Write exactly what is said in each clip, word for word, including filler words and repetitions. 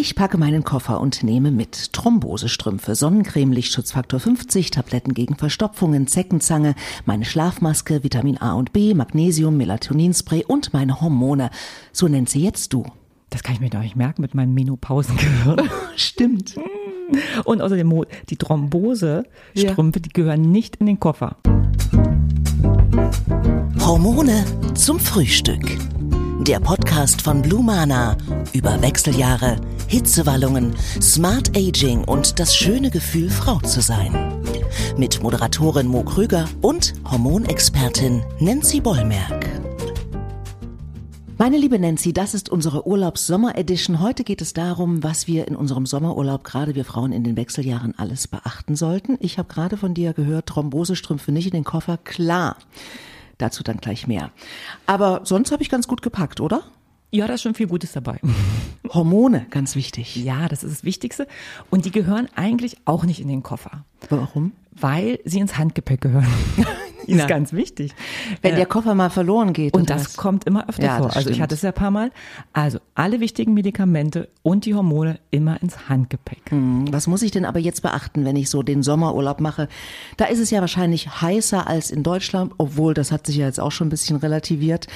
Ich packe meinen Koffer und nehme mit Thrombosestrümpfe, Sonnencreme, Lichtschutzfaktor fünfzig, Tabletten gegen Verstopfungen, Zeckenzange, meine Schlafmaske, Vitamin A und B, Magnesium, Melatoninspray und meine Hormone. So nennt sie jetzt du. Das kann ich mir doch nicht merken mit meinem Menopausengehirn. Stimmt. Und außerdem die Thrombosestrümpfe, ja. Die gehören nicht in den Koffer. Hormone zum Frühstück. Der Podcast von Blue Mana über Wechseljahre, Hitzewallungen, Smart Aging und das schöne Gefühl, Frau zu sein. Mit Moderatorin Mo Krüger und Hormonexpertin Nancy Bollmerk. Meine liebe Nancy, das ist unsere Urlaubs-Sommer-Edition. Heute geht es darum, was wir in unserem Sommerurlaub, gerade wir Frauen in den Wechseljahren, alles beachten sollten. Ich habe gerade von dir gehört, Thrombosestrümpfe nicht in den Koffer, klar. Dazu dann gleich mehr. Aber sonst habe ich ganz gut gepackt, oder? Ja, da ist schon viel Gutes dabei. Hormone, ganz wichtig. Ja, das ist das Wichtigste. Und die gehören eigentlich auch nicht in den Koffer. Warum? Weil sie ins Handgepäck gehören. Ist ja ganz wichtig. Wenn der Koffer mal verloren geht. Und das was? kommt immer öfter ja, vor. Also stimmt. Ich hatte es ja ein paar Mal. Also alle wichtigen Medikamente und die Hormone immer ins Handgepäck. Hm, was muss ich denn aber jetzt beachten, wenn ich so den Sommerurlaub mache? Da ist es ja wahrscheinlich heißer als in Deutschland, obwohl das hat sich ja jetzt auch schon ein bisschen relativiert.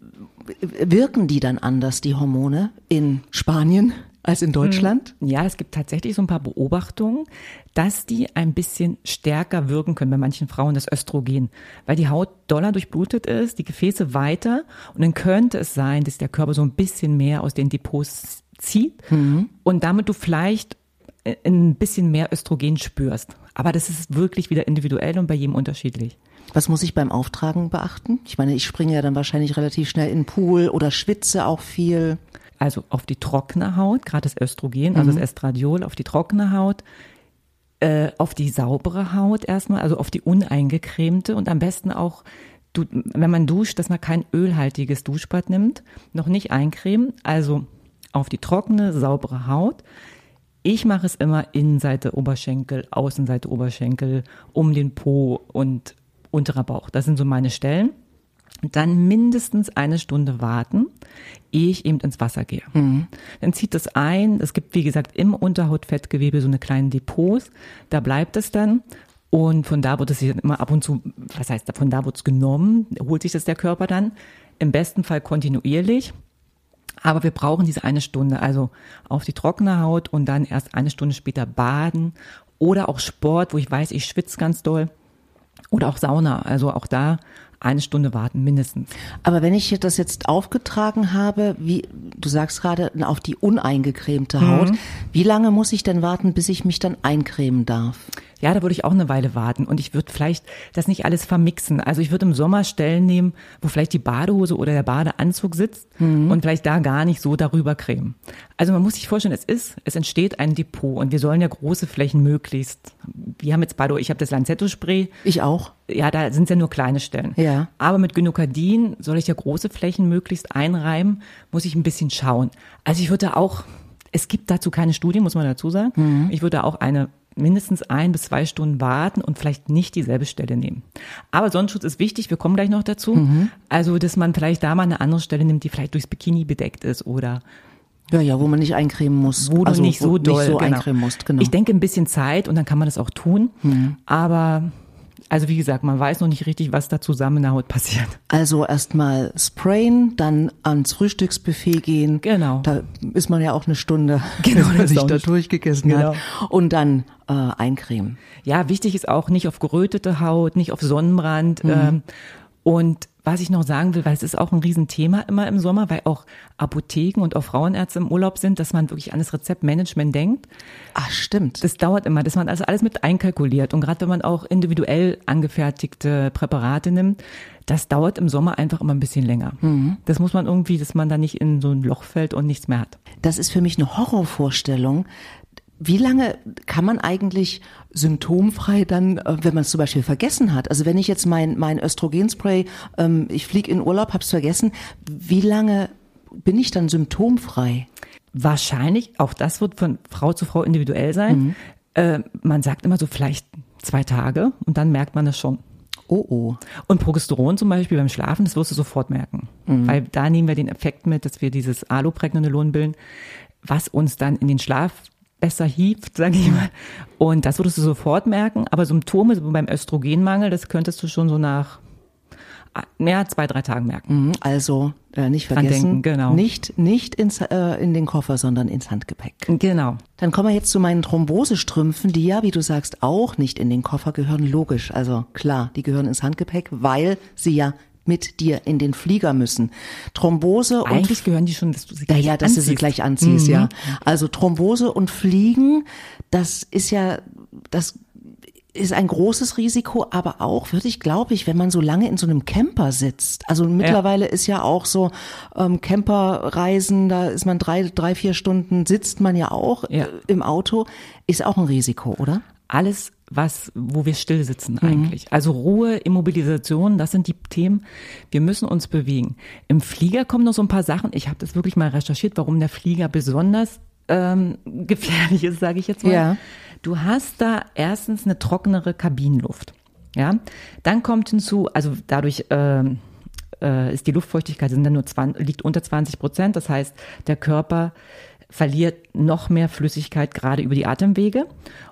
Wirken die dann anders, die Hormone, in Spanien als in Deutschland? Ja, es gibt tatsächlich so ein paar Beobachtungen, dass die ein bisschen stärker wirken können bei manchen Frauen, das Östrogen, weil die Haut doller durchblutet ist, die Gefäße weiter und dann könnte es sein, dass der Körper so ein bisschen mehr aus den Depots zieht mhm. und damit du vielleicht ein bisschen mehr Östrogen spürst. Aber das ist wirklich wieder individuell und bei jedem unterschiedlich. Was muss ich beim Auftragen beachten? Ich meine, ich springe ja dann wahrscheinlich relativ schnell in den Pool oder schwitze auch viel. Also auf die trockene Haut, gerade das Östrogen, also mhm. das Estradiol, auf die trockene Haut, äh, auf die saubere Haut erstmal, also auf die uneingecremte und am besten auch, du, wenn man duscht, dass man kein ölhaltiges Duschbad nimmt, noch nicht eincremen, also auf die trockene, saubere Haut. Ich mache es immer Innenseite Oberschenkel, Außenseite Oberschenkel, um den Po und unterer Bauch. Das sind so meine Stellen. Dann mindestens eine Stunde warten, ehe ich eben ins Wasser gehe. Mhm. Dann zieht es ein. Es gibt, wie gesagt, im Unterhautfettgewebe so eine kleine Depots. Da bleibt es dann. Und von da wird es sich dann immer ab und zu, was heißt, von da wird es genommen, holt sich das der Körper dann. Im besten Fall kontinuierlich. Aber wir brauchen diese eine Stunde, also auf die trockene Haut und dann erst eine Stunde später baden. Oder auch Sport, wo ich weiß, ich schwitze ganz doll. Oder auch Sauna, also auch da eine Stunde warten mindestens. Aber wenn ich das jetzt aufgetragen habe, wie du sagst gerade, auf die uneingecremte Haut, mhm. wie lange muss ich denn warten, bis ich mich dann eincremen darf? Ja, da würde ich auch eine Weile warten und ich würde vielleicht das nicht alles vermixen. Also ich würde im Sommer Stellen nehmen, wo vielleicht die Badehose oder der Badeanzug sitzt mhm. und vielleicht da gar nicht so darüber cremen. Also man muss sich vorstellen, es ist, es entsteht ein Depot und wir sollen ja große Flächen möglichst. Wir haben jetzt Bado, ich habe das Lanzetto-Spray. Ich auch. Ja, da sind es ja nur kleine Stellen. Ja. Aber mit Gynokardin soll ich ja große Flächen möglichst einreiben, muss ich ein bisschen schauen. Also ich würde auch, es gibt dazu keine Studie, muss man dazu sagen. Mhm. Ich würde auch eine mindestens ein bis zwei Stunden warten und vielleicht nicht dieselbe Stelle nehmen. Aber Sonnenschutz ist wichtig, wir kommen gleich noch dazu. Mhm. Also, dass man vielleicht da mal eine andere Stelle nimmt, die vielleicht durchs Bikini bedeckt ist oder ja, ja, wo man nicht eincremen muss. Wo also, du nicht so doll nicht so genau. eincremen musst, genau. Ich denke ein bisschen Zeit und dann kann man das auch tun. Mhm. Aber also wie gesagt, man weiß noch nicht richtig, was da zusammen in der Haut passiert. Also erstmal sprayen, dann ans Frühstücksbuffet gehen. Genau. Da ist man ja auch eine Stunde, genau, wenn man sich da durchgegessen genau. hat. Und dann äh, eincremen. Ja, wichtig ist auch nicht auf gerötete Haut, nicht auf Sonnenbrand. Mhm. Ähm, und was ich noch sagen will, weil es ist auch ein Riesenthema immer im Sommer, weil auch Apotheken und auch Frauenärzte im Urlaub sind, dass man wirklich an das Rezeptmanagement denkt. Ach, stimmt. Das dauert immer, dass man also alles mit einkalkuliert. Und gerade wenn man auch individuell angefertigte Präparate nimmt, das dauert im Sommer einfach immer ein bisschen länger. Mhm. Das muss man irgendwie, dass man da nicht in so ein Loch fällt und nichts mehr hat. Das ist für mich eine Horrorvorstellung. Wie lange kann man eigentlich symptomfrei dann, wenn man es zum Beispiel vergessen hat? Also wenn ich jetzt mein mein Östrogenspray, ähm, ich fliege in Urlaub, hab's vergessen, wie lange bin ich dann symptomfrei? Wahrscheinlich, auch das wird von Frau zu Frau individuell sein. Mhm. Äh, man sagt immer so vielleicht zwei Tage und dann merkt man das schon. Oh, oh. Und Progesteron zum Beispiel beim Schlafen, das wirst du sofort merken. Mhm. Weil da nehmen wir den Effekt mit, dass wir dieses Allopregnanolon bilden. was uns dann in den Schlaf besser hieft, sage ich mal. Und das würdest du sofort merken. Aber Symptome beim Östrogenmangel, das könntest du schon so nach mehr zwei, drei Tagen merken. Also äh, nicht vergessen, denken, genau. nicht, nicht ins, äh, in den Koffer, sondern ins Handgepäck. Genau. Dann kommen wir jetzt zu meinen Thrombosestrümpfen, die ja, wie du sagst, auch nicht in den Koffer gehören. Logisch, also klar, die gehören ins Handgepäck, weil sie ja mit dir in den Flieger müssen. Thrombose und Eigentlich gehören die schon, dass du sie ja, gleich ja, dass anziehst. du sie gleich anziehst, Mhm. ja. Also Thrombose und Fliegen, das ist ja, das ist ein großes Risiko, aber auch, würde ich, glaube ich, wenn man so lange in so einem Camper sitzt. Also mittlerweile ja. ist ja auch so ähm, Camperreisen, da ist man drei, drei, vier Stunden, sitzt man ja auch ja. Äh, im Auto, ist auch ein Risiko, oder? Alles, was, wo wir still sitzen eigentlich. Mhm. Also Ruhe, Immobilisation, das sind die Themen. Wir müssen uns bewegen. Im Flieger kommen noch so ein paar Sachen. Ich habe das wirklich mal recherchiert, warum der Flieger besonders ähm, gefährlich ist, sage ich jetzt mal. Ja. Du hast da erstens eine trockenere Kabinenluft. Ja, dann kommt hinzu, also dadurch äh, äh, ist die Luftfeuchtigkeit sind dann nur zwanzig, liegt unter zwanzig Prozent. Das heißt, der Körper verliert noch mehr Flüssigkeit gerade über die Atemwege.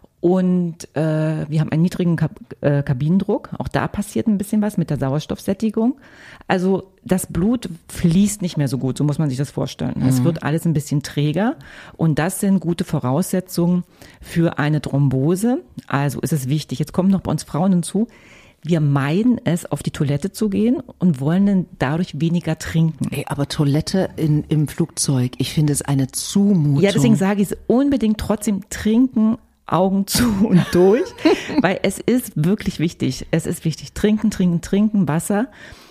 Und äh, wir haben einen niedrigen Kab- äh, Kabinendruck. Auch da passiert ein bisschen was mit der Sauerstoffsättigung. Also das Blut fließt nicht mehr so gut, so muss man sich das vorstellen. Mhm. Es wird alles ein bisschen träger. Und das sind gute Voraussetzungen für eine Thrombose. Also ist es wichtig. Jetzt kommt noch bei uns Frauen hinzu. Wir meiden es, auf die Toilette zu gehen und wollen dann dadurch weniger trinken. Ey, aber Toilette in, im Flugzeug, ich finde es eine Zumutung. Ja, deswegen sage ich es unbedingt trotzdem trinken, Augen zu und durch, weil es ist wirklich wichtig. Es ist wichtig. Trinken, trinken, trinken, Wasser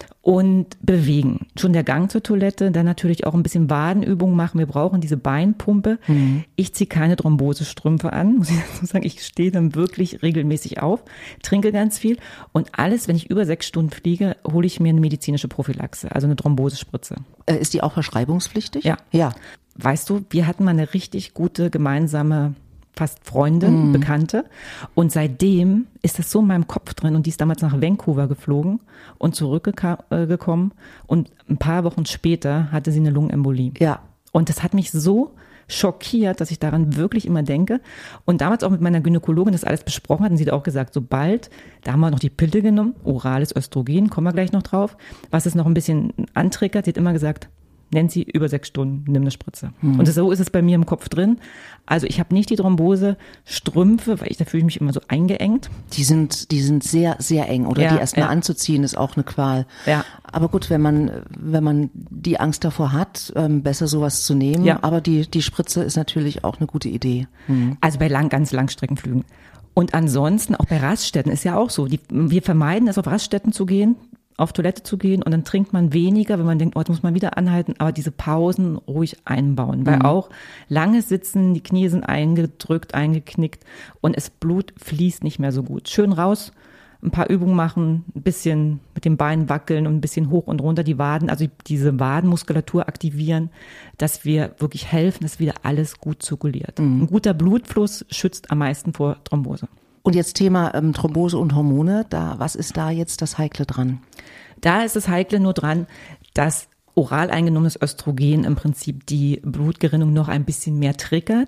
und bewegen. Schon der Gang zur Toilette, dann natürlich auch ein bisschen Wadenübungen machen. Wir brauchen diese Beinpumpe. Mhm. Ich ziehe keine Thrombosestrümpfe an, muss ich dazu sagen. Ich stehe dann wirklich regelmäßig auf, trinke ganz viel und alles, wenn ich über sechs Stunden fliege, hole ich mir eine medizinische Prophylaxe, also eine Thrombosespritze. Äh, ist die auch verschreibungspflichtig? Ja. Ja. Weißt du, wir hatten mal eine richtig gute gemeinsame fast Freundin, mm. Bekannte. Und seitdem ist das so in meinem Kopf drin. Und die ist damals nach Vancouver geflogen und zurückgekommen. Und ein paar Wochen später hatte sie eine Lungenembolie. Ja. Und das hat mich so schockiert, dass ich daran wirklich immer denke. Und damals auch mit meiner Gynäkologin das alles besprochen hatten, sie hat auch gesagt, sobald, da haben wir noch die Pille genommen, orales Östrogen, kommen wir gleich noch drauf, was es noch ein bisschen antriggert. Sie hat immer gesagt, Nancy, über sechs Stunden, nimm eine Spritze. Mhm. Und das, so ist es bei mir im Kopf drin. Also ich habe nicht die Thrombose-Strümpfe, weil ich, da fühle ich mich immer so eingeengt. Die sind, die sind sehr, sehr eng, oder? Ja, die erstmal ja. anzuziehen ist auch eine Qual. Ja. Aber gut, wenn man, wenn man die Angst davor hat, ähm, besser sowas zu nehmen. Ja. Aber die, die Spritze ist natürlich auch eine gute Idee. Mhm. Also bei lang, ganz Langstreckenflügen. Und ansonsten auch bei Raststätten ist ja auch so. Die, wir vermeiden es, auf Raststätten zu gehen, auf Toilette zu gehen und dann trinkt man weniger, wenn man denkt, oh, jetzt muss man wieder anhalten, aber diese Pausen ruhig einbauen, weil mhm. auch langes Sitzen, die Knie sind eingedrückt, eingeknickt und das Blut fließt nicht mehr so gut. Schön raus, ein paar Übungen machen, ein bisschen mit den Beinen wackeln und ein bisschen hoch und runter die Waden, also diese Wadenmuskulatur aktivieren, dass wir wirklich helfen, dass wieder alles gut zirkuliert. Mhm. Ein guter Blutfluss schützt am meisten vor Thrombose. Und jetzt Thema ähm, Thrombose und Hormone, da, was ist da jetzt das Heikle dran? Da ist das Heikle nur dran, dass oral eingenommenes Östrogen im Prinzip die Blutgerinnung noch ein bisschen mehr triggert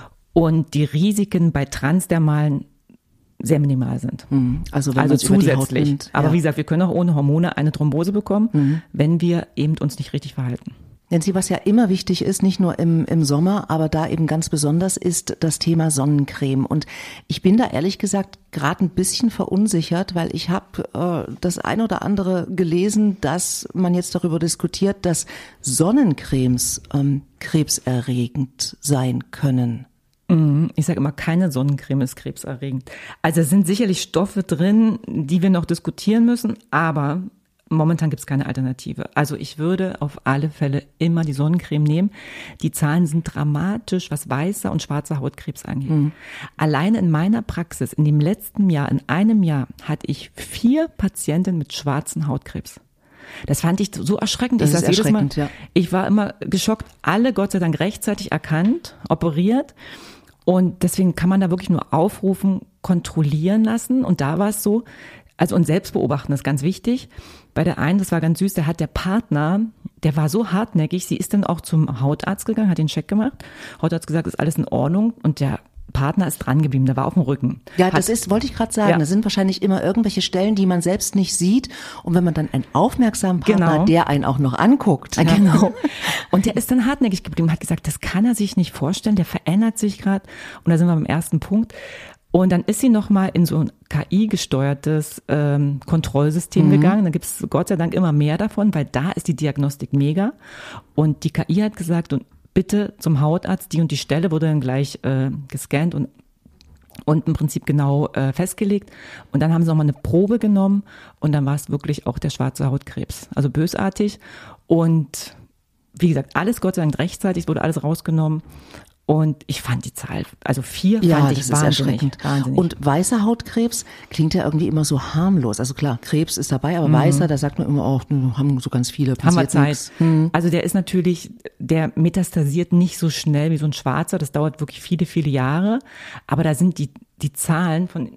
und die Risiken bei transdermalen sehr minimal sind. Mhm. Also, wenn also zusätzlich. Nimmt, ja. Aber wie gesagt, wir können auch ohne Hormone eine Thrombose bekommen, mhm. wenn wir eben uns nicht richtig verhalten. Nancy, was ja immer wichtig ist, nicht nur im, im Sommer, aber da eben ganz besonders, ist das Thema Sonnencreme. Und ich bin da ehrlich gesagt gerade ein bisschen verunsichert, weil ich habe äh, das ein oder andere gelesen, dass man jetzt darüber diskutiert, dass Sonnencremes ähm, krebserregend sein können. Ich sage immer, keine Sonnencreme ist krebserregend. Also es sind sicherlich Stoffe drin, die wir noch diskutieren müssen, aber momentan gibt es keine Alternative. Also ich würde auf alle Fälle immer die Sonnencreme nehmen. Die Zahlen sind dramatisch, was weißer und schwarzer Hautkrebs angeht. Mhm. Alleine in meiner Praxis, in dem letzten Jahr, in einem Jahr, hatte ich vier Patienten mit schwarzen Hautkrebs. Das fand ich so erschreckend. Das ich ist erschreckend, Mal, ja. Ich war immer geschockt, alle Gott sei Dank rechtzeitig erkannt, operiert. Und deswegen kann man da wirklich nur aufrufen, kontrollieren lassen. Und da war es so, also und selbst beobachten ist ganz wichtig. Bei der einen, das war ganz süß, da hat der Partner der war so hartnäckig, sie ist dann auch zum Hautarzt gegangen, hat den Check gemacht. Hautarzt gesagt, ist alles in Ordnung und der Partner ist dran geblieben, der war auf dem Rücken. Ja, hat, das ist, wollte ich gerade sagen, ja. das sind wahrscheinlich immer irgendwelche Stellen, die man selbst nicht sieht. Und wenn man dann einen aufmerksamen Partner, genau. der einen auch noch anguckt. Ja. Genau. Und der ist dann hartnäckig geblieben, hat gesagt, das kann er sich nicht vorstellen, der verändert sich gerade. Und da sind wir beim ersten Punkt. Und dann ist sie nochmal in so ein K I-gesteuertes ähm, Kontrollsystem mhm. gegangen. Da gibt es Gott sei Dank immer mehr davon, weil da ist die Diagnostik mega. Und die K I hat gesagt, und bitte zum Hautarzt, die und die Stelle wurde dann gleich äh, gescannt und, und im Prinzip genau äh, festgelegt. Und dann haben sie nochmal eine Probe genommen und dann war es wirklich auch der schwarze Hautkrebs. Also bösartig. Und wie gesagt, alles Gott sei Dank rechtzeitig, wurde alles rausgenommen. Und ich fand die Zahl, also vier ja, fand ich das wahnsinnig, ist erschreckend. wahnsinnig. Und weißer Hautkrebs klingt ja irgendwie immer so harmlos. Also klar, Krebs ist dabei, aber mhm. weißer, da sagt man immer auch, oh, haben so ganz viele, haben wir Zeit. Nix. Hm. Also der ist natürlich, der metastasiert nicht so schnell wie so ein schwarzer, das dauert wirklich viele, viele Jahre. Aber da sind die die Zahlen von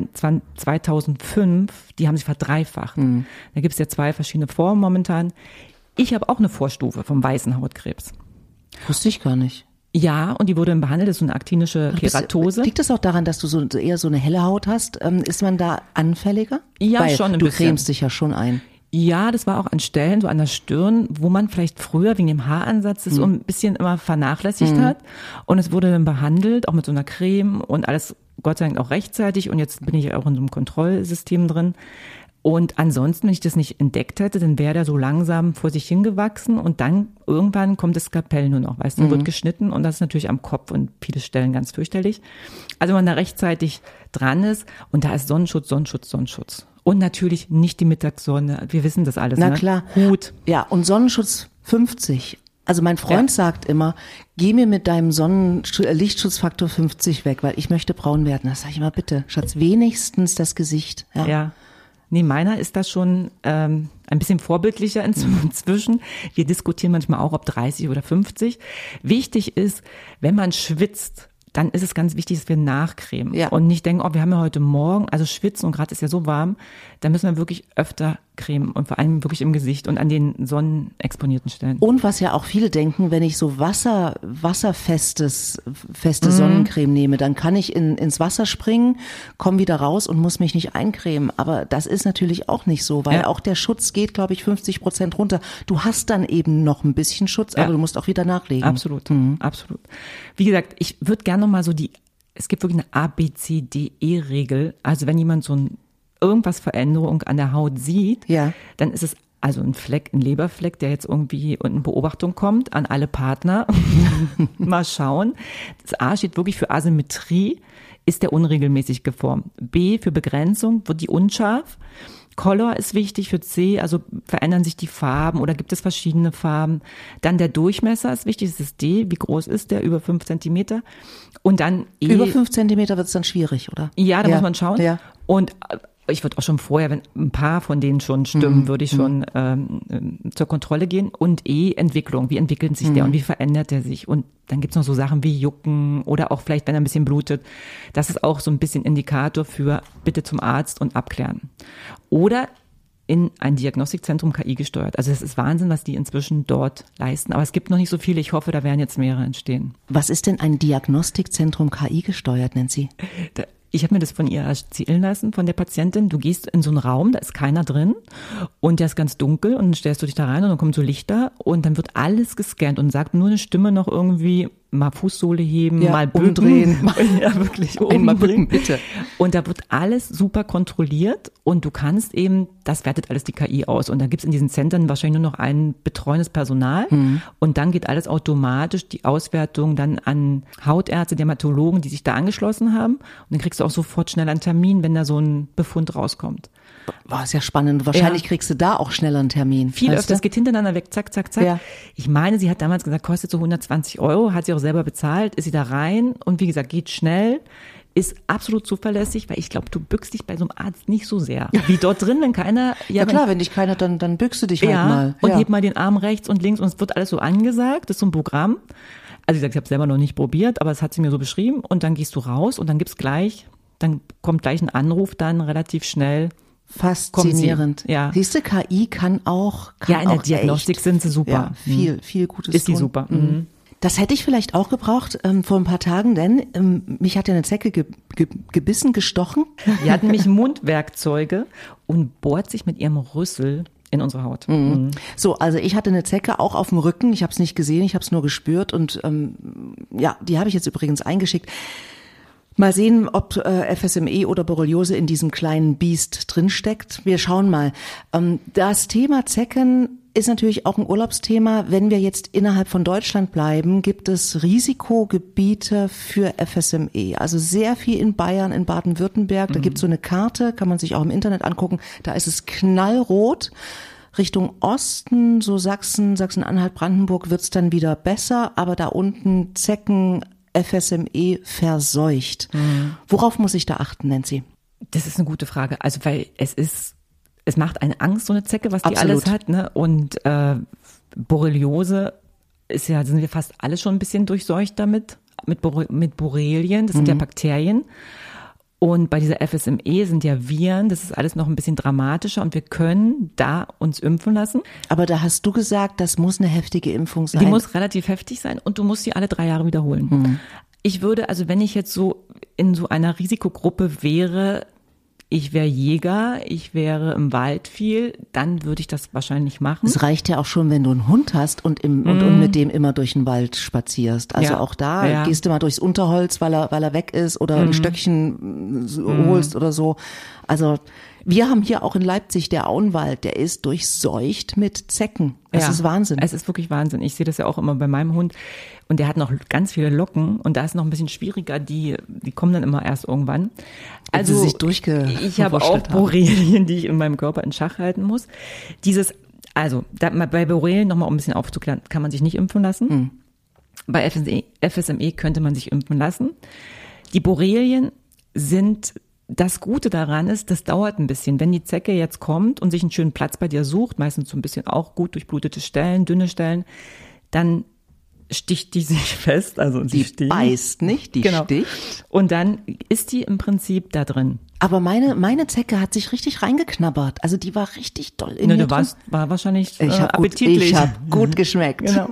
zweitausendfünf, die haben sich verdreifacht. Mhm. Da gibt es ja zwei verschiedene Formen momentan. Ich habe auch eine Vorstufe vom weißen Hautkrebs. Wusste ich gar nicht. Ja, und die wurde behandelt, das ist so eine aktinische Keratose. Liegt das auch daran, dass du so eher so eine helle Haut hast? Ähm, ist man da anfälliger? Ja, Weil schon ein du bisschen. cremst dich ja schon ein. Ja, das war auch an Stellen, so an der Stirn, wo man vielleicht früher wegen dem Haaransatz das so ein bisschen immer vernachlässigt Mhm. hat. Und es wurde dann behandelt, auch mit so einer Creme und alles Gott sei Dank auch rechtzeitig. Und jetzt bin ich auch in so einem Kontrollsystem drin. Und ansonsten, wenn ich das nicht entdeckt hätte, dann wäre der so langsam vor sich hingewachsen und dann irgendwann kommt das Skalpell nur noch, weißt du, mhm. wird geschnitten und das ist natürlich am Kopf und viele Stellen ganz fürchterlich. Also wenn man da rechtzeitig dran ist und da ist Sonnenschutz, Sonnenschutz, Sonnenschutz. Und natürlich nicht die Mittagssonne, wir wissen das alles. Na ne? klar. Hut. Ja, und Sonnenschutz fünfzig. Also mein Freund ja. sagt immer, geh mir mit deinem Sonnenlichtschutzfaktor fünfzig weg, weil ich möchte braun werden. Das sage ich immer, bitte, Schatz, wenigstens das Gesicht. Ja. ja. Nee, meiner ist da schon ähm, ein bisschen vorbildlicher inzwischen. Wir diskutieren manchmal auch, ob dreißig oder fünfzig. Wichtig ist, wenn man schwitzt, dann ist es ganz wichtig, dass wir nachcremen ja. und nicht denken, oh, wir haben ja heute Morgen, also schwitzen und gerade ist ja so warm, da müssen wir wirklich öfter cremen und vor allem wirklich im Gesicht und an den sonnenexponierten Stellen. Und was ja auch viele denken, wenn ich so Wasser, wasserfestes, feste Mhm. Sonnencreme nehme, dann kann ich in, ins Wasser springen, komme wieder raus und muss mich nicht eincremen. Aber das ist natürlich auch nicht so, weil Ja. auch der Schutz geht, glaube ich, fünfzig Prozent runter. Du hast dann eben noch ein bisschen Schutz, Ja. aber du musst auch wieder nachlegen. Absolut, mhm. absolut. Wie gesagt, ich würde gerne noch mal so die, es gibt wirklich eine A B C D E-Regel. Also wenn jemand so ein irgendwas Veränderung an der Haut sieht, Ja. dann ist es also ein Fleck, ein Leberfleck, der jetzt irgendwie in Beobachtung kommt an alle Partner. Mal schauen. Das A steht wirklich für Asymmetrie, ist der unregelmäßig geformt. B für Begrenzung, wird die unscharf. Color ist wichtig für C, also verändern sich die Farben oder gibt es verschiedene Farben. Dann der Durchmesser ist wichtig, das ist D, wie groß ist der, über fünf Zentimeter. Und dann E. Über fünf Zentimeter wird es dann schwierig, oder? Ja, da ja. muss man schauen. Ja. Und ich würde auch schon vorher, wenn ein paar von denen schon stimmen, Mhm. würde ich schon ähm, zur Kontrolle gehen. Und E, Entwicklung. Wie entwickelt sich der und wie verändert er sich? Und dann gibt's noch so Sachen wie Jucken oder auch vielleicht, wenn er ein bisschen blutet. Das ist auch so ein bisschen Indikator für bitte zum Arzt und abklären. Oder in ein Diagnostikzentrum K I gesteuert. Also es ist Wahnsinn, was die inzwischen dort leisten. Aber es gibt noch nicht so viele. Ich hoffe, da werden jetzt mehrere entstehen. Was ist denn ein Diagnostikzentrum K I gesteuert, Nancy? Da, Ich habe mir das von ihr erzählen lassen, von der Patientin. Du gehst in so einen Raum, da ist keiner drin und der ist ganz dunkel und dann stellst du dich da rein und dann kommen so Lichter und dann wird alles gescannt und sagt nur eine Stimme noch irgendwie, mal Fußsohle heben, Ja, mal bücken. umdrehen. Ja, wirklich. Einmal bücken, umdrehen. bitte. Und da wird alles super kontrolliert und du kannst eben, das wertet alles die K I aus. Und da gibt's in diesen Zentren wahrscheinlich nur noch ein betreuendes Personal Mhm. und dann geht alles automatisch, die Auswertung dann an Hautärzte, Dermatologen, die sich da angeschlossen haben. Und dann kriegst du auch sofort schnell einen Termin, wenn da so ein Befund rauskommt. War sehr spannend. Wahrscheinlich Ja. kriegst du da auch schneller einen Termin. Viel weißt öfter, es du? geht hintereinander weg, zack, zack, zack. Ja. Ich meine, sie hat damals gesagt, kostet so hundertzwanzig Euro, hat sie auch selber bezahlt, ist sie da rein und wie gesagt, geht schnell, ist absolut zuverlässig, weil ich glaube, du bückst dich bei so einem Arzt nicht so sehr. Wie dort drin, wenn keiner... Ja klar, wenn dich keiner, dann, dann bückst du dich halt ja, mal. und ja. heb mal den Arm rechts und links und es wird alles so angesagt, das ist so ein Programm. Also wie gesagt, ich habe es selber noch nicht probiert, aber es hat sie mir so beschrieben und dann gehst du raus und dann gibt's gleich, dann kommt gleich ein Anruf dann relativ schnell, Faszinierend. Ja. Siehst du, K I kann auch kann Ja, in der auch Diagnostik echt, sind sie super. Ja, viel, viel Gutes Ist die tun. super. Mhm. Das hätte ich vielleicht auch gebraucht ähm, vor ein paar Tagen, denn ähm, mich hat ja eine Zecke ge ge gebissen, gestochen. Die hat nämlich Mundwerkzeuge und bohrt sich mit ihrem Rüssel in unsere Haut. Mhm. Mhm. So, also ich hatte eine Zecke auch auf dem Rücken. Ich habe es nicht gesehen, ich habe es nur gespürt und ähm, ja, die habe ich jetzt übrigens eingeschickt. Mal sehen, ob äh, F S M E oder Borreliose in diesem kleinen Biest drinsteckt. Wir schauen mal. Ähm, das Thema Zecken ist natürlich auch ein Urlaubsthema. Wenn wir jetzt innerhalb von Deutschland bleiben, gibt es Risikogebiete für F S M E. Also sehr viel in Bayern, in Baden-Württemberg. Da gibt es so eine Karte, kann man sich auch im Internet angucken. Da ist es knallrot. Richtung Osten, so Sachsen, Sachsen-Anhalt, Brandenburg wird's dann wieder besser. Aber da unten Zecken, F S M E verseucht. Mhm. Worauf muss ich da achten, Nancy? Das ist eine gute Frage. Also weil es ist, es macht eine Angst, so eine Zecke, was die Absolut. alles hat, ne? Und äh, Borreliose ist ja, sind wir fast alle schon ein bisschen durchseucht damit, mit, Bore, mit Borrelien, das sind mhm. ja Bakterien. Und bei dieser F S M E sind ja Viren, das ist alles noch ein bisschen dramatischer und wir können da uns impfen lassen. Aber da hast du gesagt, das muss eine heftige Impfung sein. Die muss relativ heftig sein und du musst sie alle drei Jahre wiederholen. Mhm. Ich würde, also wenn ich jetzt so in so einer Risikogruppe wäre, ich wäre Jäger, ich wäre im Wald viel, dann würde ich das wahrscheinlich machen. Es reicht ja auch schon, wenn du einen Hund hast und, im, mm. und, und mit dem immer durch den Wald spazierst. Also ja. auch da ja. gehst du mal durchs Unterholz, weil er, weil er weg ist oder mm. ein Stöckchen mm. holst oder so. Also wir haben hier auch in Leipzig der Auenwald, der ist durchseucht mit Zecken. Das ja, ist Wahnsinn. Es ist wirklich Wahnsinn. Ich sehe das ja auch immer bei meinem Hund. Und der hat noch ganz viele Locken und da ist noch ein bisschen schwieriger. Die, die kommen dann immer erst irgendwann. Also sie sich durchge- ich habe auch Borrelien, die ich in meinem Körper in Schach halten muss. Dieses, also da, bei Borrelien nochmal um ein bisschen aufzuklären, kann man sich nicht impfen lassen. Hm. Bei F S M E könnte man sich impfen lassen. Die Borrelien sind, das Gute daran ist, das dauert ein bisschen. Wenn die Zecke jetzt kommt und sich einen schönen Platz bei dir sucht, meistens so ein bisschen auch gut durchblutete Stellen, dünne Stellen, dann sticht die sich fest, also die sticht. beißt nicht, die genau. sticht. Und dann ist die im Prinzip da drin. Aber meine meine Zecke hat sich richtig reingeknabbert. Also die war richtig doll in ne, mir du warst, war wahrscheinlich äh, ich hab appetitlich. Gut, ich habe gut geschmeckt. Genau.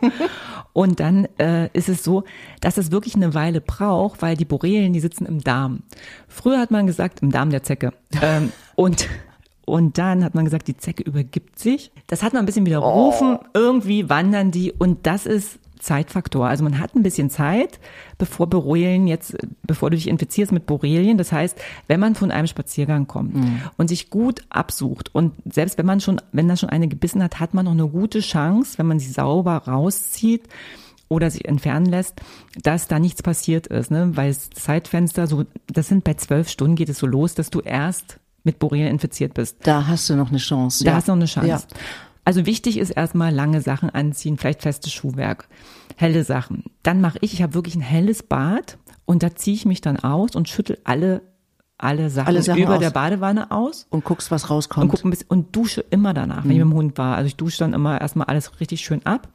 Und dann äh, ist es so, dass es wirklich eine Weile braucht, weil die Borrelien, die sitzen im Darm. Früher hat man gesagt, im Darm der Zecke. ähm, und Und dann hat man gesagt, die Zecke übergibt sich. Das hat man ein bisschen widerrufen. Oh. Irgendwie wandern die. Und das ist Zeitfaktor. Also man hat ein bisschen Zeit, bevor Borrelien jetzt, bevor du dich infizierst mit Borrelien. Das heißt, wenn man von einem Spaziergang kommt mhm. und sich gut absucht und selbst wenn man schon, wenn da schon eine gebissen hat, hat man noch eine gute Chance, wenn man sie sauber rauszieht oder sich entfernen lässt, dass da nichts passiert ist, ne? Weil das Zeitfenster so, das sind bei zwölf Stunden geht es so los, dass du erst mit Borrelien infiziert bist. Da hast du noch eine Chance. Da ja. hast du noch eine Chance. Ja. Also wichtig ist erstmal lange Sachen anziehen, vielleicht festes Schuhwerk, helle Sachen. Dann mache ich, ich habe wirklich ein helles Bad und da ziehe ich mich dann aus und schüttel alle alle Sachen, alle Sachen über aus. der Badewanne aus. Und guckst, was rauskommt. Und, guck ein bisschen, und dusche immer danach, wenn mhm. ich mit dem Hund war. Also ich dusche dann immer erstmal alles richtig schön ab.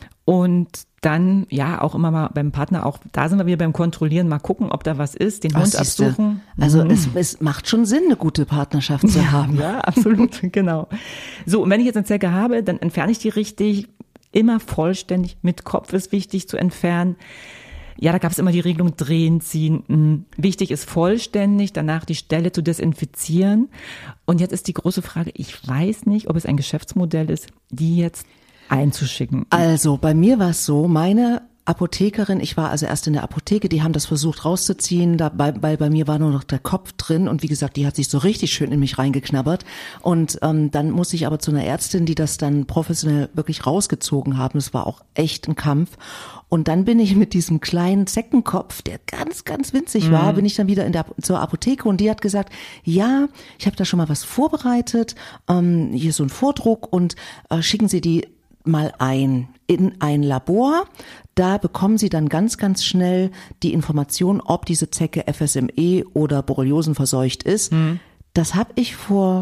Und dann, ja, auch immer mal beim Partner, auch da sind wir wieder beim Kontrollieren, mal gucken, ob da was ist, den Ach, Hund siehste. absuchen. Also mhm. es, es macht schon Sinn, eine gute Partnerschaft zu ja, haben. Ja, absolut, genau. So, und wenn ich jetzt eine Zecke habe, dann entferne ich die richtig, immer vollständig, mit Kopf ist wichtig zu entfernen. Ja, da gab es immer die Regelung drehen, ziehen. Mhm. Wichtig ist vollständig, danach die Stelle zu desinfizieren. Und jetzt ist die große Frage, ich weiß nicht, ob es ein Geschäftsmodell ist, die jetzt einzuschicken. Also bei mir war es so, meine Apothekerin, ich war also erst in der Apotheke, die haben das versucht rauszuziehen, dabei, weil bei mir war nur noch der Kopf drin und wie gesagt, die hat sich so richtig schön in mich reingeknabbert und ähm, dann musste ich aber zu einer Ärztin, die das dann professionell wirklich rausgezogen haben, das war auch echt ein Kampf und dann bin ich mit diesem kleinen Zeckenkopf, der ganz, ganz winzig war, mhm. bin ich dann wieder in der, zur Apotheke und die hat gesagt, ja, ich habe da schon mal was vorbereitet, ähm, hier so ein Vordruck und äh, schicken Sie die mal ein in ein Labor. Da bekommen Sie dann ganz, ganz schnell die Information, ob diese Zecke F S M E oder Borreliosen verseucht ist. Mhm. Das habe ich vor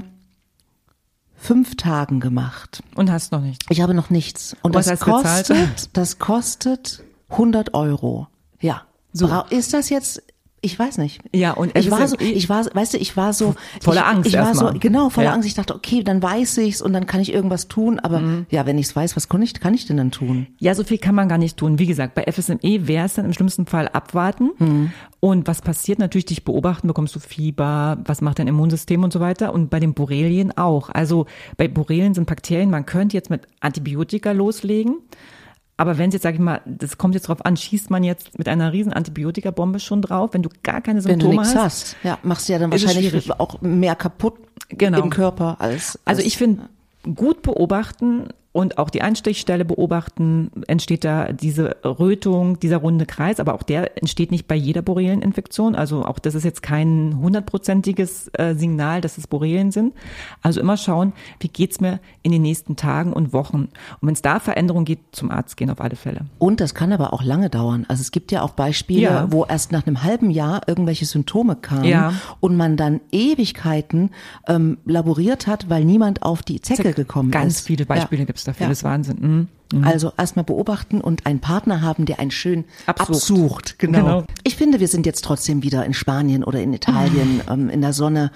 fünf Tagen gemacht. Und hast noch nichts? Ich habe noch nichts. Und Was das hast kostet, das kostet hundert Euro. Ja. So. Ist das jetzt ich weiß nicht. Ja, und ich war so, ich war, weißt du, ich war so voller ich, Angst Ich war erstmal. so, genau, voller ja. Angst. Ich dachte, okay, dann weiß ich's und dann kann ich irgendwas tun. Aber mhm. ja, wenn ich's weiß, was kann ich, kann ich denn dann tun? Ja, so viel kann man gar nicht tun. Wie gesagt, bei F S M E wäre es dann im schlimmsten Fall abwarten. Mhm. Und was passiert? Natürlich dich beobachten, bekommst du Fieber, was macht dein Immunsystem und so weiter. Und bei den Borrelien auch. Also bei Borrelien sind Bakterien, man könnte jetzt mit Antibiotika loslegen. Aber wenn es jetzt, sag ich mal, das kommt jetzt drauf an, schießt man jetzt mit einer riesen Antibiotikabombe schon drauf, wenn du gar keine Symptome wenn du nichts hast, hast, ja, machst du ja dann wahrscheinlich auch mehr kaputt genau. im Körper als, als also ich finde, gut beobachten und auch die Einstichstelle beobachten, entsteht da diese Rötung, dieser runde Kreis, aber auch der entsteht nicht bei jeder Borrelieninfektion. Also auch das ist jetzt kein hundertprozentiges äh, Signal, dass es Borrelien sind. Also immer schauen, wie geht's mir in den nächsten Tagen und Wochen. Und wenn es da Veränderungen gibt, zum Arzt gehen auf alle Fälle. Und das kann aber auch lange dauern. Also es gibt ja auch Beispiele, ja. wo erst nach einem halben Jahr irgendwelche Symptome kamen ja. und man dann Ewigkeiten ähm, laboriert hat, weil niemand auf die Zecke gekommen Ganz ist. Ganz viele Beispiele ja. gibt es dafür, ja. das ist Wahnsinn. Mhm. Mhm. Also erstmal beobachten und einen Partner haben, der einen schön absucht. absucht. Genau. genau. Ich finde, wir sind jetzt trotzdem wieder in Spanien oder in Italien mhm. ähm, in der Sonne.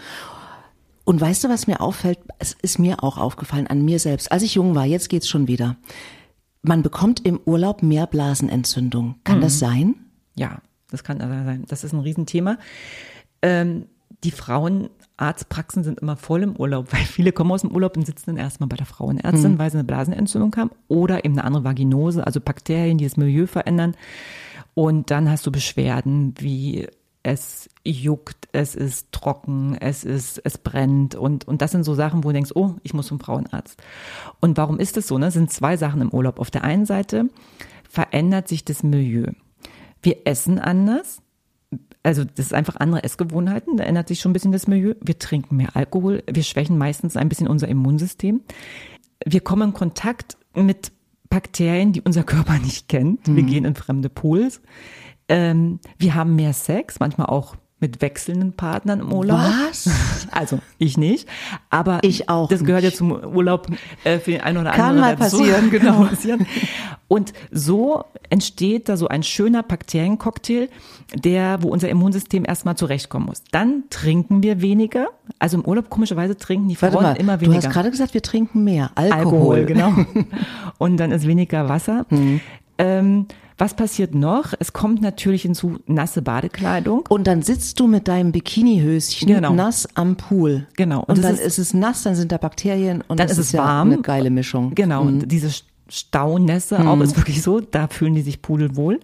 Und weißt du, was mir auffällt? Es ist mir auch aufgefallen, an mir selbst. Als ich jung war, jetzt geht's schon wieder. Man bekommt im Urlaub mehr Blasenentzündung. Kann mhm. das sein? Ja, das kann sein. Das ist ein Riesenthema. Ähm, die Frauenarztpraxen sind immer voll im Urlaub, weil viele kommen aus dem Urlaub und sitzen dann erstmal bei der Frauenärztin, mhm. weil sie eine Blasenentzündung haben oder eben eine andere Vaginose, also Bakterien, die das Milieu verändern. Und dann hast du Beschwerden wie es juckt, es ist trocken, es ist, es brennt und, und das sind so Sachen, wo du denkst, oh, ich muss zum Frauenarzt. Und warum ist das so? Ne? Es sind zwei Sachen im Urlaub. Auf der einen Seite verändert sich das Milieu. Wir essen anders. Also das ist einfach andere Essgewohnheiten, da ändert sich schon ein bisschen das Milieu. Wir trinken mehr Alkohol, wir schwächen meistens ein bisschen unser Immunsystem. Wir kommen in Kontakt mit Bakterien, die unser Körper nicht kennt. Wir mhm. gehen in fremde Pools. Ähm, wir haben mehr Sex, manchmal auch mit wechselnden Partnern im Urlaub. Was? Also ich nicht, aber ich auch das gehört nicht. ja zum Urlaub äh, für den einen oder Kann anderen. Kann mal passieren, genau. passieren. Und so entsteht da so ein schöner Bakteriencocktail, der, wo unser Immunsystem erstmal zurechtkommen muss. Dann trinken wir weniger. Also im Urlaub komischerweise trinken die Frauen Warte mal, immer weniger. Du hast gerade gesagt, wir trinken mehr Alkohol. Alkohol, genau. Und dann ist weniger Wasser. Hm. Ähm, Was passiert noch? Es kommt natürlich hinzu nasse Badekleidung. Und dann sitzt du mit deinem Bikinihöschen genau. nass am Pool. Genau. Und, und dann ist, ist es nass, dann sind da Bakterien und dann das ist es ist ja warm. Eine geile Mischung. Genau. Mhm. Und diese Staunässe mhm. auch ist wirklich so, da fühlen die sich pudelwohl.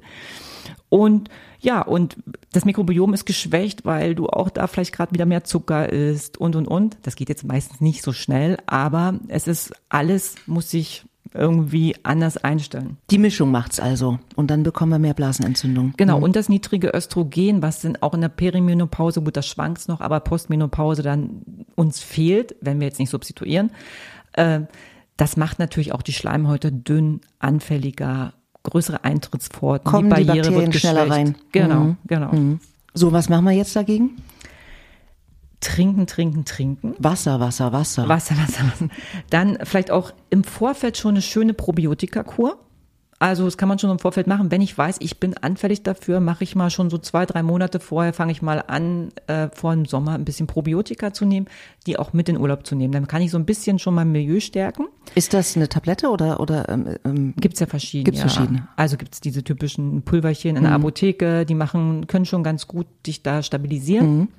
Und ja, und das Mikrobiom ist geschwächt, weil du auch da vielleicht gerade wieder mehr Zucker isst und, und, und. Das geht jetzt meistens nicht so schnell, aber es ist alles, muss sich irgendwie anders einstellen. Die Mischung macht's also und dann bekommen wir mehr Blasenentzündung. Genau, mhm. und das niedrige Östrogen, was dann auch in der Perimenopause, gut, das schwankt noch, aber Postmenopause dann uns fehlt, wenn wir jetzt nicht substituieren, äh, das macht natürlich auch die Schleimhäute dünn, anfälliger, größere Eintrittsforten, kommen die die Barriere Bakterien wird geschwächt. schneller rein. Genau, mhm. genau. Mhm. So, was machen wir jetzt dagegen? Trinken, trinken, trinken. Wasser, Wasser, Wasser. Wasser, Wasser, Wasser. Dann vielleicht auch im Vorfeld schon eine schöne Probiotika-Kur. Also das kann man schon im Vorfeld machen. Wenn ich weiß, ich bin anfällig dafür, mache ich mal schon so zwei, drei Monate vorher, fange ich mal an, äh, vor dem Sommer ein bisschen Probiotika zu nehmen, die auch mit in Urlaub zu nehmen. Dann kann ich so ein bisschen schon mein Milieu stärken. Ist das eine Tablette oder? oder ähm, gibt's ja verschiedene. Gibt's ja. verschiedene. Also gibt's diese typischen Pulverchen in der mhm. Apotheke, die machen, können schon ganz gut dich da stabilisieren. Mhm.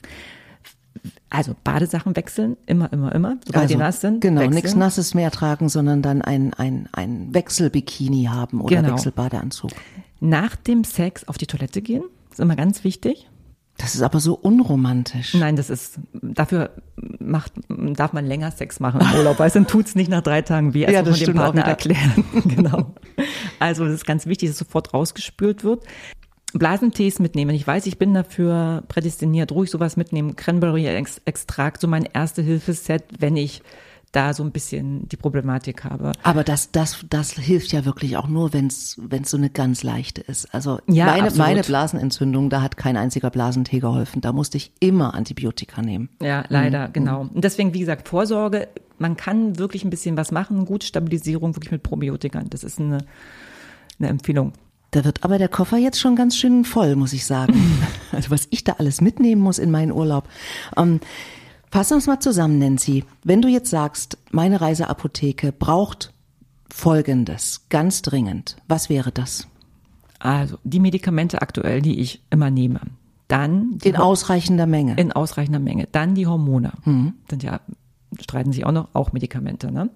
Also Badesachen wechseln, immer, immer, immer, sobald also, die nass sind. Genau, wechseln. nichts Nasses mehr tragen, sondern dann ein, ein, ein Wechselbikini haben oder genau. Wechselbadeanzug. Nach dem Sex auf die Toilette gehen, ist immer ganz wichtig. Das ist aber so unromantisch. Nein, das ist, dafür macht, darf man länger Sex machen im Urlaub, weil dann tut's nicht nach drei Tagen weh, als ja, muss man dem Partner erklären. Genau. Also das ist ganz wichtig, dass sofort rausgespült wird. Blasentees mitnehmen. Wenn ich weiß, ich bin dafür prädestiniert, ruhig sowas mitnehmen. Cranberry-Extrakt, so mein Erste-Hilfe-Set, wenn ich da so ein bisschen die Problematik habe. Aber das, das, das hilft ja wirklich auch nur, wenn es, wenn es so eine ganz leichte ist. Also ja, meine, absolut. meine Blasenentzündung, da hat kein einziger Blasentee geholfen. Da musste ich immer Antibiotika nehmen. Ja, leider, mhm. genau. Und deswegen, wie gesagt, Vorsorge. Man kann wirklich ein bisschen was machen. Gute Stabilisierung wirklich mit Probiotika. Das ist eine, eine Empfehlung. Da wird aber der Koffer jetzt schon ganz schön voll, muss ich sagen. Also was ich da alles mitnehmen muss in meinen Urlaub. Ähm, fassen wir uns mal zusammen, Nancy. Wenn du jetzt sagst, meine Reiseapotheke braucht Folgendes, ganz dringend, was wäre das? Also die Medikamente aktuell, die ich immer nehme. Dann in ausreichender Menge. In ausreichender Menge. Dann die Hormone. Mhm. Sind ja, streiten sich auch noch, auch Medikamente, ne?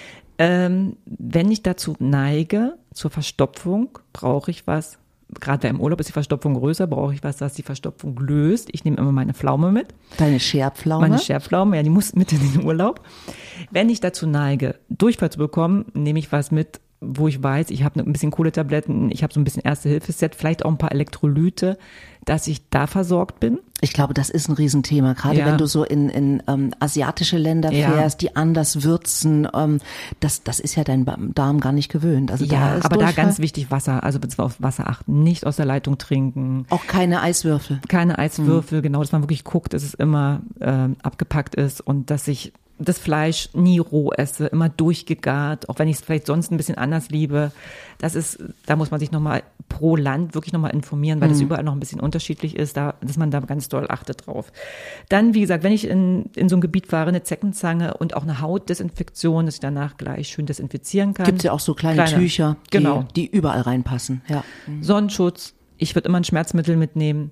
Ähm, wenn ich dazu neige, zur Verstopfung, brauche ich was, gerade im Urlaub ist die Verstopfung größer, brauche ich was, das die Verstopfung löst. Ich nehme immer meine Pflaume mit. Deine Scherpflaume? Meine Scherpflaume, ja, die muss mit in den Urlaub. Wenn ich dazu neige, Durchfall zu bekommen, nehme ich was mit, wo ich weiß, ich habe ein bisschen Kohletabletten, ich habe so ein bisschen Erste-Hilfe-Set, vielleicht auch ein paar Elektrolyte, dass ich da versorgt bin. Ich glaube, das ist ein Riesenthema, gerade ja. wenn du so in, in ähm, asiatische Länder fährst, ja. die anders würzen, ähm, das, das ist ja dein Darm gar nicht gewöhnt. Also ja, da ist aber Durchfall. Da ganz wichtig Wasser, also bitte auf Wasser achten, nicht aus der Leitung trinken. Auch keine Eiswürfel. Keine Eiswürfel, hm. genau, dass man wirklich guckt, dass es immer äh, abgepackt ist und dass ich das Fleisch nie roh esse, immer durchgegart, auch wenn ich es vielleicht sonst ein bisschen anders liebe. Das ist, da muss man sich nochmal pro Land wirklich nochmal informieren, weil mhm. das überall noch ein bisschen unterschiedlich ist, da, dass man da ganz doll achtet drauf. Dann, wie gesagt, wenn ich in, in so ein Gebiet fahre, eine Zeckenzange und auch eine Hautdesinfektion, dass ich danach gleich schön desinfizieren kann. Gibt es ja auch so kleine, kleine Tücher, die, genau. die überall reinpassen. Ja. Mhm. Sonnenschutz, ich würde immer ein Schmerzmittel mitnehmen.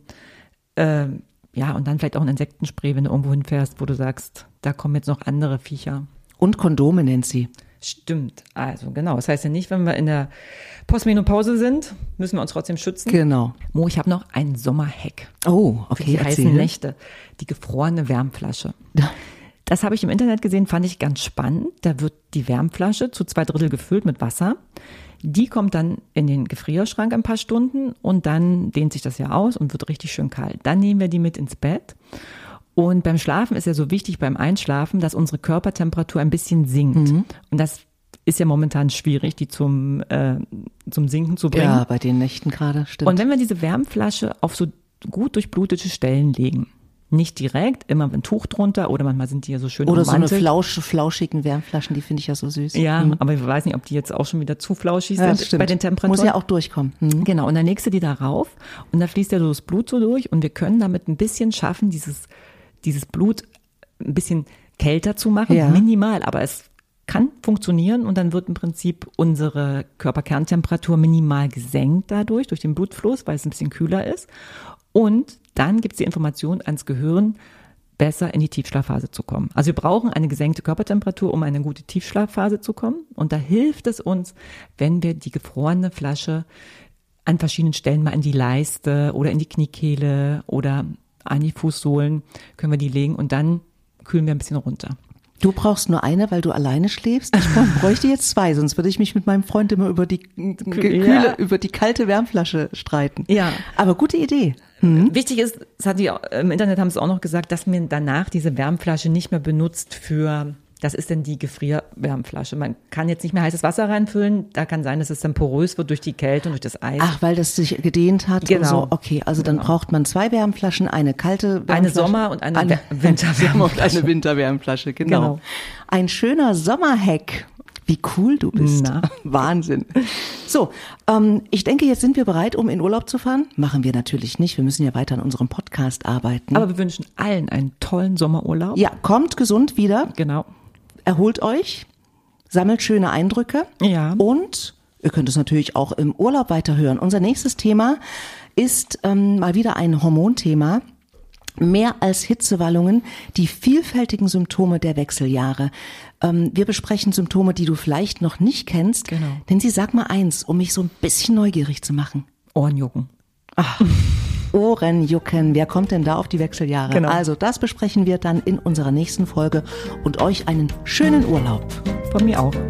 Ähm, Ja, und dann vielleicht auch ein Insektenspray, wenn du irgendwo hinfährst, wo du sagst, da kommen jetzt noch andere Viecher. Und Kondome, Nancy. Stimmt, also genau. Das heißt ja nicht, wenn wir in der Postmenopause sind, müssen wir uns trotzdem schützen. Genau. Mo, ich habe noch einen Sommerhack. Oh, okay. Die heißen Nächte. Die gefrorene Wärmflasche. Das habe ich im Internet gesehen, fand ich ganz spannend. Da wird die Wärmflasche zu zwei Drittel gefüllt mit Wasser. Die kommt dann in den Gefrierschrank ein paar Stunden und dann dehnt sich das ja aus und wird richtig schön kalt. Dann nehmen wir die mit ins Bett. Und beim Schlafen ist ja so wichtig, beim Einschlafen, dass unsere Körpertemperatur ein bisschen sinkt. Mhm. Und das ist ja momentan schwierig, die zum, äh, zum Sinken zu bringen. Ja, bei den Nächten gerade, stimmt. Und wenn wir diese Wärmflasche auf so gut durchblutete Stellen legen, nicht direkt, immer ein Tuch drunter oder manchmal sind die ja so schön Oder ummantelt. So eine Flausch, flauschigen Wärmflaschen, die finde ich ja so süß. Ja, mhm. aber ich weiß nicht, ob die jetzt auch schon wieder zu flauschig ja, sind bei den Temperaturen. Muss ja auch durchkommen. Mhm. Genau, und dann legst du die da rauf und da fließt ja so das Blut so durch und wir können damit ein bisschen schaffen, dieses, dieses Blut ein bisschen kälter zu machen, ja. minimal, aber es kann funktionieren und dann wird im Prinzip unsere Körperkerntemperatur minimal gesenkt dadurch, durch den Blutfluss, weil es ein bisschen kühler ist. Und dann gibt es die Information ans Gehirn, besser in die Tiefschlafphase zu kommen. Also wir brauchen eine gesenkte Körpertemperatur, um in eine gute Tiefschlafphase zu kommen. Und da hilft es uns, wenn wir die gefrorene Flasche an verschiedenen Stellen mal in die Leiste oder in die Kniekehle oder an die Fußsohlen können wir die legen und dann kühlen wir ein bisschen runter. Du brauchst nur eine, weil du alleine schläfst. Ich bräuchte jetzt zwei, sonst würde ich mich mit meinem Freund immer über die kühle, ja. über die kalte Wärmflasche streiten. Ja. Aber gute Idee. Mhm. Wichtig ist, das hat die, im Internet haben sie auch noch gesagt, dass man danach diese Wärmflasche nicht mehr benutzt für, das ist denn die Gefrierwärmflasche. Man kann jetzt nicht mehr heißes Wasser reinfüllen. Da kann sein, dass es dann porös wird durch die Kälte und durch das Eis. Ach, weil das sich gedehnt hat. Genau. Und so. Okay, also dann genau. braucht man zwei Wärmflaschen, eine kalte Wärmflasche. Eine Sommer- und eine, eine Winterwärmflasche. Eine Winterwärmflasche, genau. genau. Ein schöner Sommerhack. Wie cool du bist. Na. Wahnsinn. So, ähm, ich denke, jetzt sind wir bereit, um in Urlaub zu fahren. Machen wir natürlich nicht. Wir müssen ja weiter an unserem Podcast arbeiten. Aber wir wünschen allen einen tollen Sommerurlaub. Ja, kommt gesund wieder. Genau. Erholt euch, sammelt schöne Eindrücke. Ja. Und ihr könnt es natürlich auch im Urlaub weiterhören. Unser nächstes Thema ist ähm, mal wieder ein Hormonthema. Mehr als Hitzewallungen, die vielfältigen Symptome der Wechseljahre. Ähm, wir besprechen Symptome, die du vielleicht noch nicht kennst. Genau. Denn sie sag mal eins, um mich so ein bisschen neugierig zu machen. Ohrenjucken. Ach, Ohrenjucken. Wer kommt denn da auf die Wechseljahre? Genau. Also das besprechen wir dann in unserer nächsten Folge und euch einen schönen Urlaub. Von mir auch.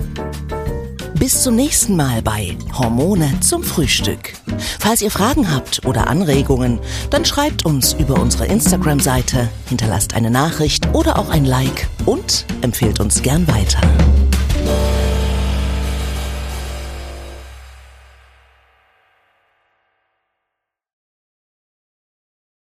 Bis zum nächsten Mal bei Hormone zum Frühstück. Falls ihr Fragen habt oder Anregungen, dann schreibt uns über unsere Instagram-Seite, hinterlasst eine Nachricht oder auch ein Like und empfehlt uns gern weiter.